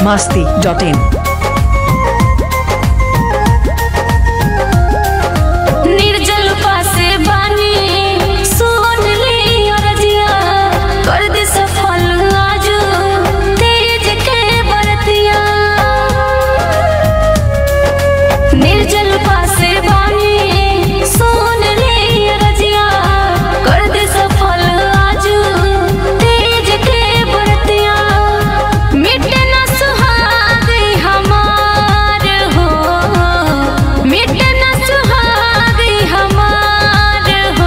biharmasti.in निर्जल पासे बानी सुन ली अरजिया कर दे सफल आज तेज के बरतिया। निर्जल पासे बानी सुन ली अरजिया कर दे सफल आज तेज के बरतिया। मिटे न सुहाग हमार हो, मिटे न सुहाग हमार हो।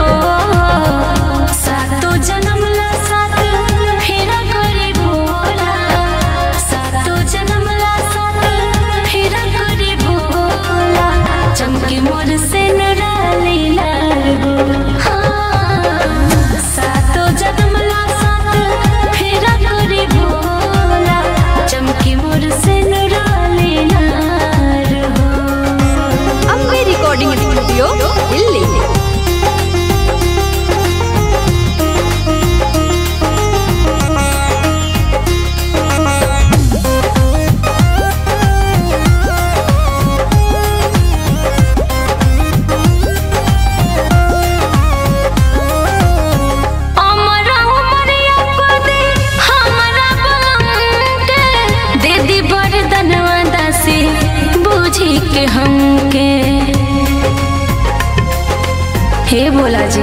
सातो जन्म ला साथ फेरा करी भोला, सातो जन्म ला साथ फेरा करी भोला। चमके मोर से नुराली लाल हो, हाँ। सातो जन्म ला साथ फेरा करी भोला, चमके मोर से नुराली लाल हो। Ambe recording studio Delhi. हमरा उमरिया को दे हमरा बलम के, दे दी वरदनवा दासी बूझी के हमके। हे भोला जी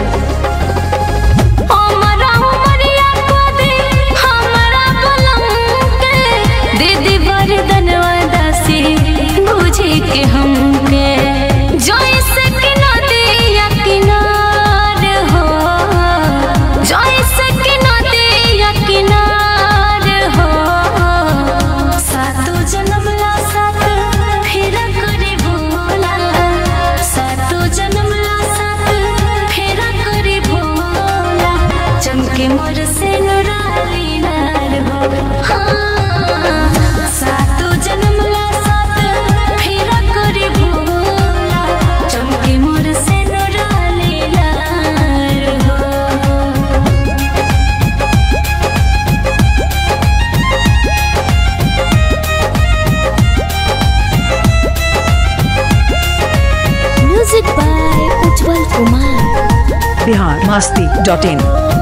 हमरा उमरिया को दे हमरा बलम के, दे दी वरदनवा दासी बूझी के हमके। जैसे कि नदिया किनार हो, जैसे कि नदिया किनार हो। सातो जन्म ला साथ फेरा करी भोला, सातो जन्म ला साथ फेरा करी भोला। चमके मोर से नुराली लाल हो, हाँ। सातो जन्म ला साथ फेरा करी भोला, चमके मोर से नुराली लाल हो। Music by Ujjwal Kumar. biharmasti.in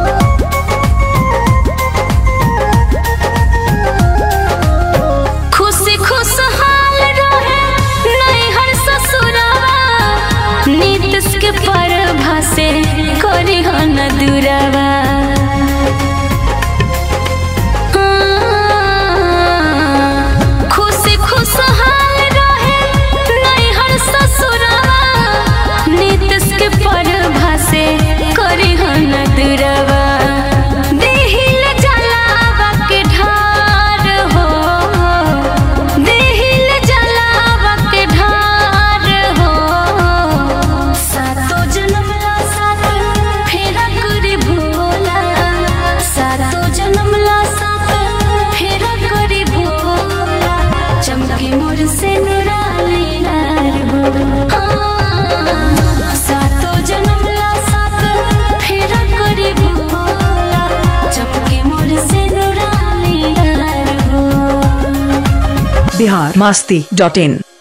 खुशी खुशहाल रहे नैहर ससुरवा, नीतीश के प्रभा से करी हन दुरवा। खुशी खुशहाल रहे नैहर ससुरवा, नीतीश के प्रभा से करी हन दुरवा। देहिल जलावा के ढार हो, देहिल जलावा के ढार हो। सातो जन्म ला साथ फेरा करी भोला, सातो जन्म ला साथ फेरा करी भोला। चमके मोर से नुराली लाल हो, हाँ। सातो जन्म ला साथ फेरा करी भोला, चमके मोर से नुराली लाल हो। biharmasti.in